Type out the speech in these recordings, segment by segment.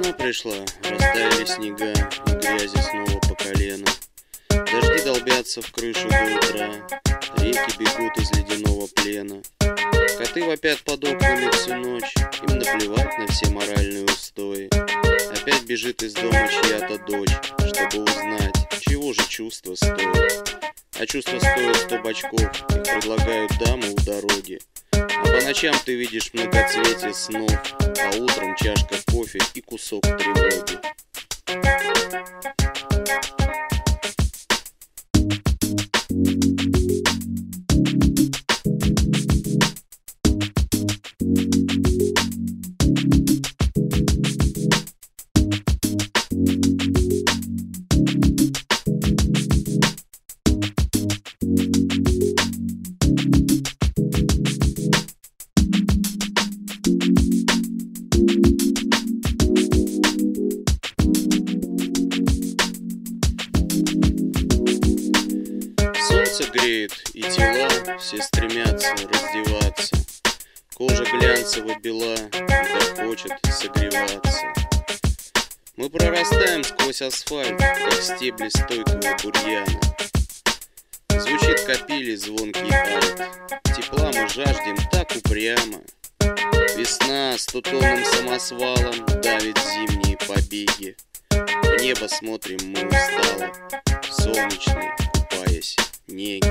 Весна пришла, растаяли снега, и грязи снова по колено. Дожди долбятся в крышу до утра, реки бегут из ледяного плена. Коты вопят под окнами всю ночь, им наплевать на все моральные устои. Опять бежит из дома чья-то дочь, чтобы узнать, чего же чувства стоят. А чувства стоят 100 бочков, их предлагают дамы у дороги. А по ночам ты видишь многоцветие снов, а утром чашка кофе и кусок тревоги. Солнце греет, и тела все стремятся раздеваться. Кожа глянцево бела, и так хочет согреваться. Мы прорастаем сквозь асфальт, как стебли стойкого бурьяна. Звучит капели звонкий альт, тепла мы жаждем так упрямо. Весна 100-тонным самосвалом давит зимние побеги. В небо смотрим мы устало, в солнечной купаясь неги.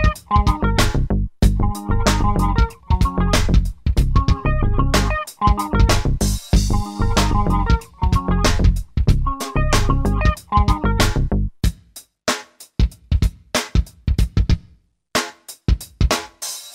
Thank you.